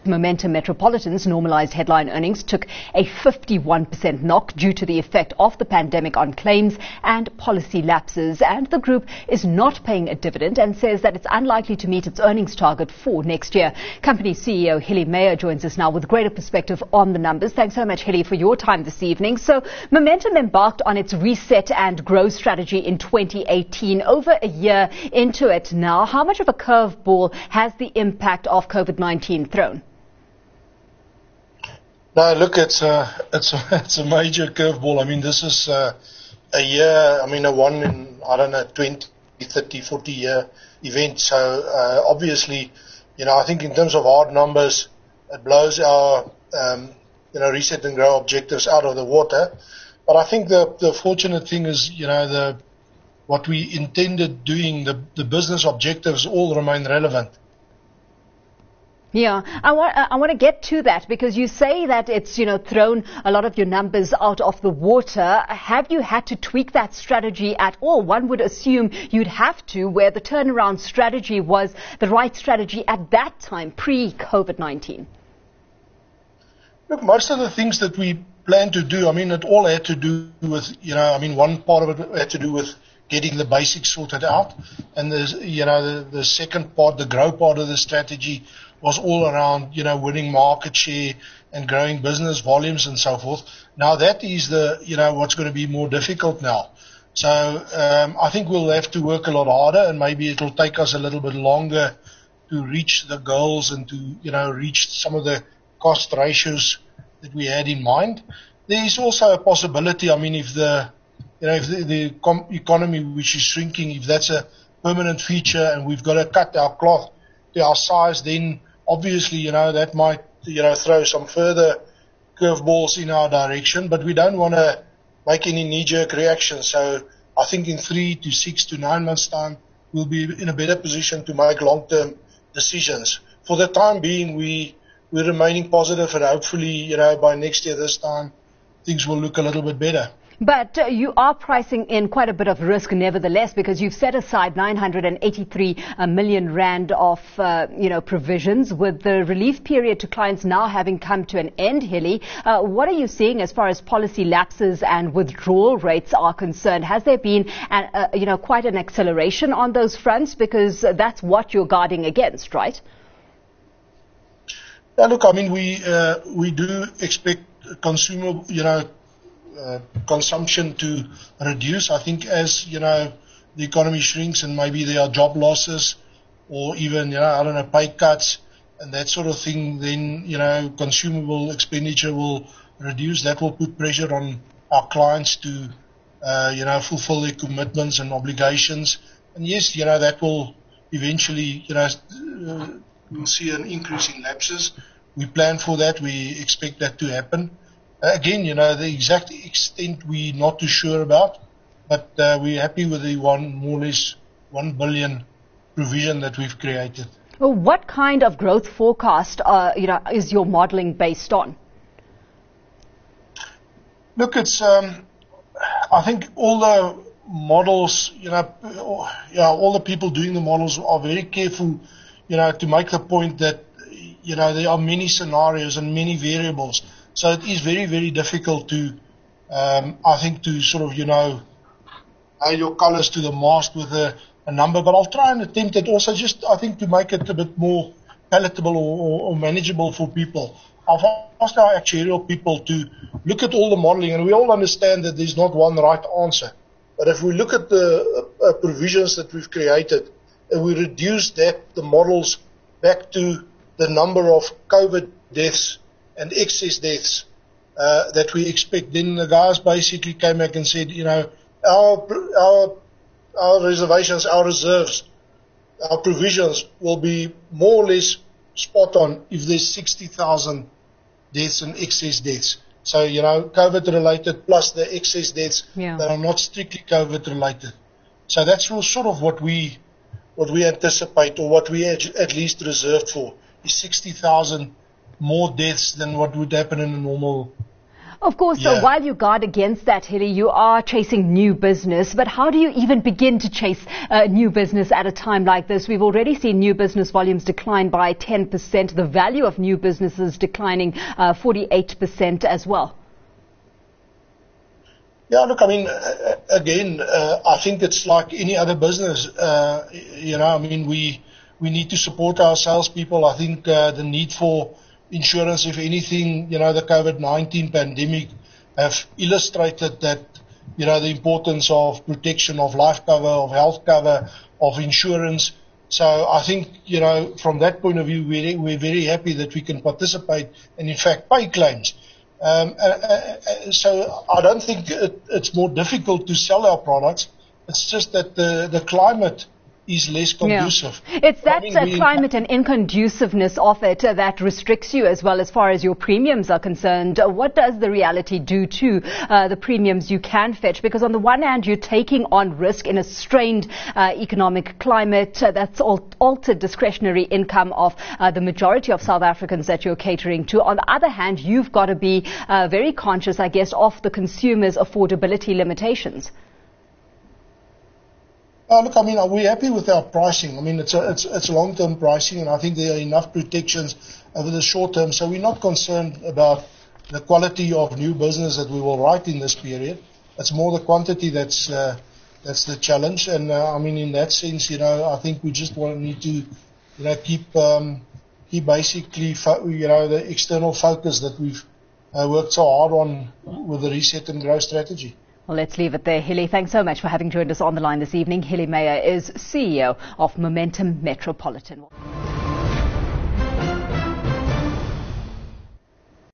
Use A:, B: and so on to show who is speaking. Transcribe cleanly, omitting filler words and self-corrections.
A: Momentum Metropolitan's normalized headline earnings took a 51% knock due to the effect of the pandemic on claims and policy lapses. And the group is not paying a dividend and says that it's unlikely to meet its earnings target for next year. Company CEO Hillie Meyer joins us now with greater perspective on the numbers. Thanks so much, Hillie, for your time this evening. So Momentum embarked on its reset and grow strategy in 2018. Over a year into it now, how much of a curveball has the impact of COVID-19 thrown?
B: No, look, it's a major curveball. I mean, this is a year, a one in, 20, 30, 40 year event. So obviously, I think in terms of hard numbers, it blows our, reset and grow objectives out of the water. But I think the fortunate thing is, what we intended doing, the business objectives all remain relevant.
A: Yeah, I want to get to that because you say that it's, thrown a lot of your numbers out of the water. Have you had to tweak that strategy at all? One would assume you'd have to, where the turnaround strategy was the right strategy at that time, pre-COVID-19.
B: Look, most of the things that we planned to do, it all had to do with, one part of it had to do with getting the basics sorted out. And there's, the second part, the grow part of the strategy was all around, winning market share and growing business volumes and so forth. Now that is what's going to be more difficult now. So I think we'll have to work a lot harder, and maybe it'll take us a little bit longer to reach the goals and to, reach some of the cost ratios that we had in mind. There is also a possibility, if the economy which is shrinking, if that's a permanent feature and we've got to cut our cloth to our size, then obviously, that might, throw some further curveballs in our direction, but we don't want to make any knee-jerk reactions. So I think in 3 to 6 to 9 months' time, we'll be in a better position to make long-term decisions. For the time being, we're remaining positive, and hopefully, by next year this time, things will look a little bit better.
A: But you are pricing in quite a bit of risk nevertheless, because you've set aside 983 million rand of, provisions. With the relief period to clients now having come to an end, Hillie, what are you seeing as far as policy lapses and withdrawal rates are concerned? Has there been, quite an acceleration on those fronts? Because that's what you're guarding against, right?
B: Yeah, look, we do expect consumer, consumption to reduce. I think as, the economy shrinks and maybe there are job losses or even, pay cuts and that sort of thing, then, consumable expenditure will reduce. That will put pressure on our clients to, fulfill their commitments and obligations. And yes, that will eventually, we'll see an increase in lapses. We plan for that. We expect that to happen. Again, the exact extent we're not too sure about, but we're happy with the more or less 1 billion provision that we've created.
A: Well, what kind of growth forecast, is your modelling based on?
B: Look, it's, I think all the models, all the people doing the models are very careful, to make the point that, there are many scenarios and many variables. So it is very, very difficult to, I think, to sort of, add your colors to the mast with a number. But I'll try and attempt it also just, I think, to make it a bit more palatable or manageable for people. I've asked our actuarial people to look at all the modeling, and we all understand that there's not one right answer. But if we look at the provisions that we've created, and we reduce the models back to the number of COVID deaths and excess deaths that we expect, then the guys basically came back and said, our reservations, our reserves, our provisions will be more or less spot on if there's 60,000 deaths and excess deaths. So, COVID related plus the excess deaths that are not strictly COVID related. So that's sort of what we anticipate, or what we at least reserved for, is 60,000 more deaths than what would happen in a normal
A: Of course,
B: Yeah.
A: while you guard against that, Hillie, you are chasing new business. But how do you even begin to chase new business at a time like this? We've already seen new business volumes decline by 10%. The value of new businesses declining 48% as well.
B: Yeah, look, I mean, again, I think it's like any other business. I mean, we need to support our salespeople. I think the need for insurance, if anything, the COVID-19 pandemic have illustrated that, the importance of protection, of life cover, of health cover, of insurance. So I think, from that point of view, we're very happy that we can participate and, in fact, pay claims. So I don't think it's more difficult to sell our products. It's just that the climate is less conducive.
A: Yeah. It's that climate and inconduciveness of it that restricts you as well as far as your premiums are concerned. What does the reality do to the premiums you can fetch? Because on the one hand, you're taking on risk in a strained economic climate that's altered discretionary income of the majority of South Africans that you're catering to. On the other hand, you've got to be very conscious, I guess, of the consumer's affordability limitations.
B: Look, I mean, we're happy with our pricing. I mean, it's long-term pricing, and I think there are enough protections over the short term. So we're not concerned about the quality of new business that we will write in this period. It's more the quantity that's the challenge. And I mean, in that sense, I think we just need to, keep basically, the external focus that we've worked so hard on with the reset and growth strategy.
A: Well, let's leave it there. Hillie, thanks so much for having joined us on the line this evening. Hillie Meyer is CEO of Momentum Metropolitan.